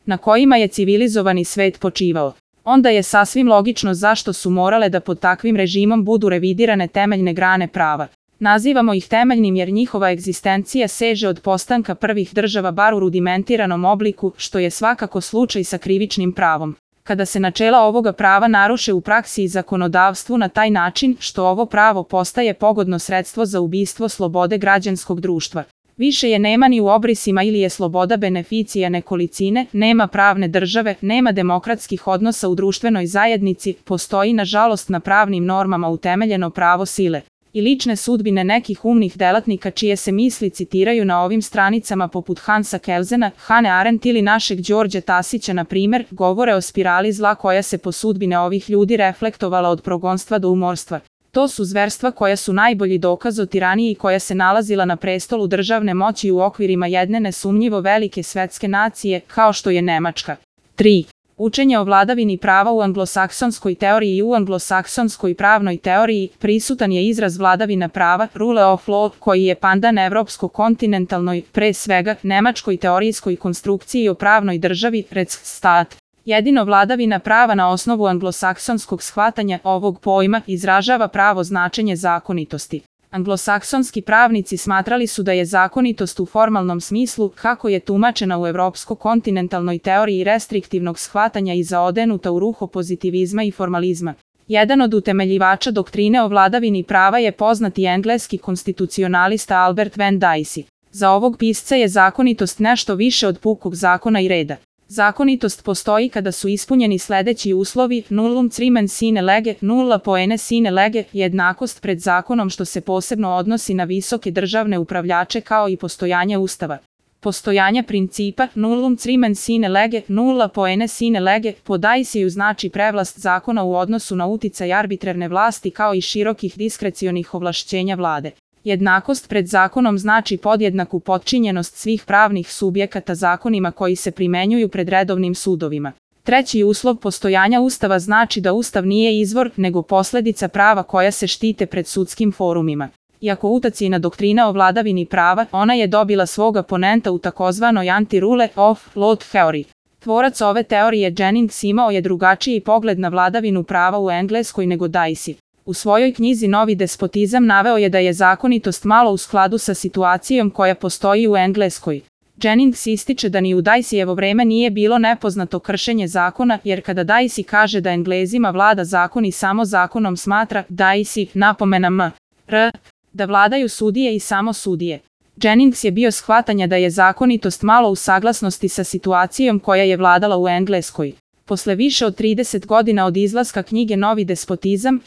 na kojima je civilizovani svet počivao. Onda je sasvim logično zašto su morale da pod takvim režimom budu revidirane temeljne grane prava. Nazivamo ih temeljnim jer njihova egzistencija seže od postanka prvih država bar u rudimentiranom obliku, što je svakako slučaj sa krivičnim pravom. Kada se načela ovoga prava naruše u praksi i zakonodavstvu na taj način što ovo pravo postaje pogodno sredstvo za ubistvo slobode građanskog društva. Više je nema ni u obrisima ili je sloboda beneficija nekolicine, nema pravne države, nema demokratskih odnosa u društvenoj zajednici, postoji nažalost na pravnim normama utemeljeno pravo sile i lične sudbine nekih umnih delatnika čije se misli citiraju na ovim stranicama poput Hansa Kelzena, Hane Arendt ili našeg Đorđa Tasića na primer, govore o spirali zla koja se po sudbine ovih ljudi reflektovala od progonstva do umorstva. To su zverstva koja su najbolji dokaz o tiraniji koja se nalazila na prestolu državne moći u okvirima jedne nesumnjivo velike svetske nacije, kao što je Nemačka. 3. Učenje o vladavini prava u anglosaksonskoj teoriji i u anglosaksonskoj pravnoj teoriji prisutan je izraz vladavina prava, rule of law, koji je pandan evropsko-kontinentalnoj, pre svega, nemačkoj teorijskoj konstrukciji o pravnoj državi, Rechtsstaat. Jedino vladavina prava na osnovu anglosaksonskog shvatanja ovog pojma izražava pravo značenje zakonitosti. Anglosaksonski pravnici smatrali su da je zakonitost u formalnom smislu, kako je tumačena u evropsko-kontinentalnoj teoriji restriktivnog shvatanja i zaodenuta u ruho pozitivizma i formalizma. Jedan od utemeljivača doktrine o vladavini prava je poznati engleski konstitucionalista Albert Van Dicey. Za ovog pisca je zakonitost nešto više od pukog zakona i reda. Zakonitost postoji kada su ispunjeni sledeći uslovi: nullum crimen sine lege, nulla poene sine lege, jednakost pred zakonom što se posebno odnosi na visoke državne upravljače kao i postojanje ustava. Postojanje principa nullum crimen sine lege, nulla poene sine lege, po Diceyju znači prevlast zakona u odnosu na uticaj arbitrarne vlasti kao i širokih diskrecionih ovlašćenja vlade. Jednakost pred zakonom znači podjednaku potčinjenost svih pravnih subjekata zakonima koji se primenjuju pred redovnim sudovima. Treći uslov postojanja ustava znači da ustav nije izvor, nego posledica prava koja se štite pred sudskim forumima. Iako utacijna doktrina o vladavini prava, ona je dobila svog oponenta u takozvanoj anti-rule of law theory. Tvorac ove teorije Jennings imao je drugačiji pogled na vladavinu prava u Engleskoj nego Dicey. U svojoj knjizi Novi despotizam naveo je da je zakonitost malo u skladu sa situacijom koja postoji u Engleskoj. Jennings ističe da ni u Diceyjevo vreme nije bilo nepoznato kršenje zakona, jer kada Dicey kaže da Englezima vlada zakon i samo zakonom smatra Dicey, napomena m.r. da vladaju sudije i samo sudije. Jennings je bio shvatanja da je zakonitost malo u saglasnosti sa situacijom koja je vladala u Engleskoj. Posle više od 30 godina od izlaska knjige Novi despotizam,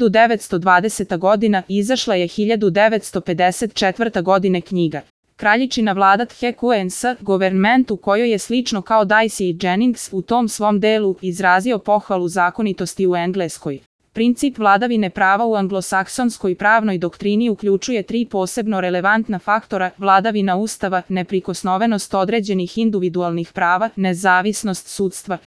1920. godina, izašla je 1954. godine knjiga Kraljičina vladat HQNS, government, u kojoj je slično kao Dicey i Jennings u tom svom delu izrazio pohvalu zakonitosti u Engleskoj. Princip vladavine prava u anglosaksonskoj pravnoj doktrini uključuje 3 posebno relevantna faktora: vladavina ustava, neprikosnovenost određenih individualnih prava, nezavisnost sudstva.